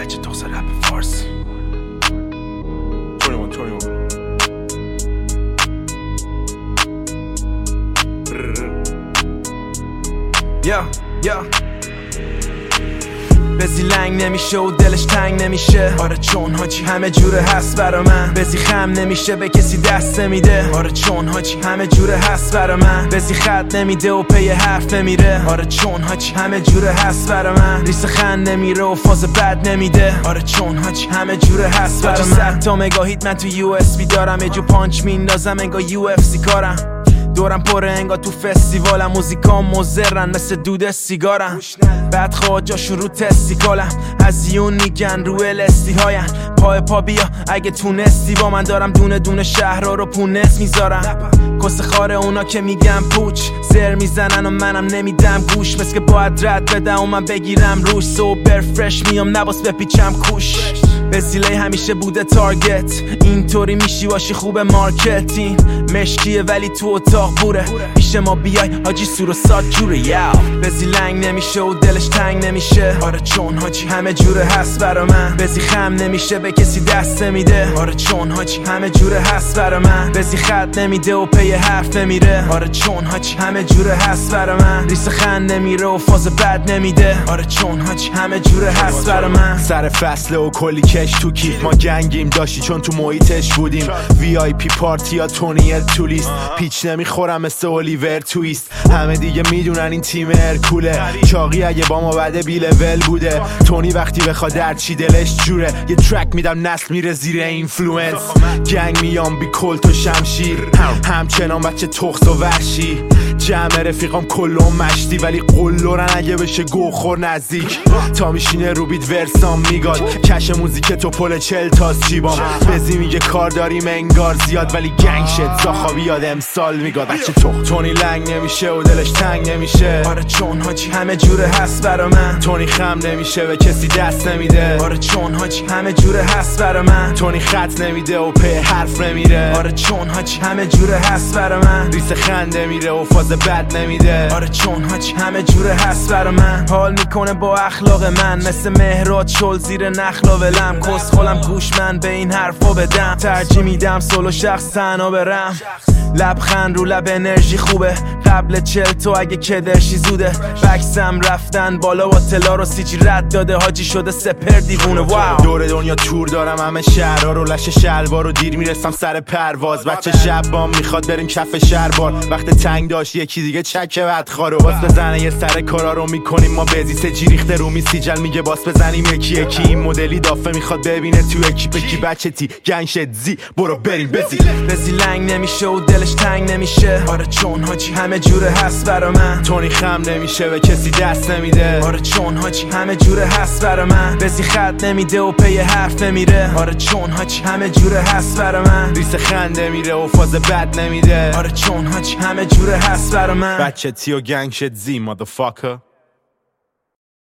بچه تخص رپ فارسی 21 بزی لنگ نمیشه و دلش تنگ نمیشه. آره چون حاجی همه جوره هست برا من. بزی خم نمیشه به کسی دست نمیده. آره چون حاجی همه جوره هست برا من. بزی خط نمیده و پی حرف نمیره. آره چون حاجی همه جوره هست برا من. ریس خند نمیره و فاز بد نمیده. آره چون حاجی همه جوره هست برا من. 100 تا مگاهیت من تو یو اس بی دارم. یه جو پانچ میندازم انگار یو اف سی کارم. دورم پره انگار تو فستیوالم. موزیکام مزرن مثل دود سیگارم. بعد خواجاشون رو تستیکالم. از یون میگن رو الستی هاین. پا بیا اگه تونستی با من. دارم دونه دونه شهرها رو پونس میذارم. کس خاره اونا که میگم پوچ زر میزنن و منم نمیدم گوش. مثل که باید رد بدم و من بگیرم روش. سوبر فرش میام نباس بپیچم کوش. بزیله همیشه بوده تارگت. اینطوری میشی باشی خوب مارکتین. مشکیه ولی تو اتاق بوره. پیش ما بیای حاجی سور و سات جوره. یاو بزی لنگ نمیشه و دلش تنگ نمیشه. آره چون حاجی همه جوره هست برا من. بزی خم نمیشه به کسی دست نمیده. آره چون حاجی همه جوره هست برا من. بزی خط نمیده و پی حرف نمیره. آره چون حاجی همه جوره هست برا من. ریس خند نمیره و فاز بد نمیده. آره چون حاجی همه جوره هست برا من. سر فصله و کلی کش تو کیف ما گنگیم داشتی چون تو محیطش بودیم. وی آی پی پارتی یا تونی تو لیست. پیچ نمیخورم مثل اولیور تویست. همه دیگه میدونن این تیم ارکوله. چاقی اگه با ما بعد بی لول بوده. تونی وقتی بخواد در چی دلش جوره. یه ترک میدم نسل میره زیر اینفلوئنس. گنگ میام بی کلت و شمشیر. همچنان بچه تخص و وحشی. جمع رفیقام کلون مشتی ولی قلورن اگه بشه گوخور نزدیک. تا میشینه رو بیت ورسام میگاد. کش موزیک تو پل 40 تاست چیبام. بزی میگه کار داریم انگار زیاد ولی گنگ شد زاخاوی یاد امسال میگاد. بچه تونی لنگ نمیشه و دلش تنگ نمیشه. آره چون حاجی همه جوره هست برا من. تونی خم نمیشه به کسی دست نمیده. آره چون حاجی همه جوره هست برا من. تونی خط نمیده و پی حرف نمیره. آره چون حاجی همه جوره هست برا من. ریس خنده میره و فاز بد نمیده. آره چون حاجی همه جوره هست برا من. حال میکنه با اخلاق من. مثل مهراد شل زیر نخلا ولم. کس خولم گوش من به این حرفا بدم. ترجیح میدم سولو شخص تنها برم. لبخند رو لب انرژی خوبه. قبل 40 تو اگه کدرشی زوده. بکسم رفتن بالا با تلا رو سیچی رد داده. حاجی شده سپر دیوونه. واو دور دنیا تور دارم همه شهرها رو. لش شلوار رو دیر میرسم سر پرواز. بچه شبام میخواد بریم کف شهربار. وقت تنگ داشت یکی دیگه چکه بدخوارو. باس بزنه یه سر کارا رو میکنیم ما. بزی سجی ریخته رو میسیجل میگه باس بزنیم یکی یکی. این مدلی دافه میخواد ببینه تو اکیپ کی. بچه تی گنگ شد زی برو بریم بزی لنگ نمیشه و دلش تنگ نمیشه. آره چون حاجی همه جوره هست برا من. تونی خم نمیشه به کسی دست نمیده. آره چون حاجی همه جوره هست برا من. بزی خط نمیده و پی حرف نمیره. آره چون حاجی همه جوره هست برا من. ریس خنده میره و فاز بد نمیده. آره چون حاجی همه جوره هست برا من. بچه تی و گنگ شد زی motherfucker.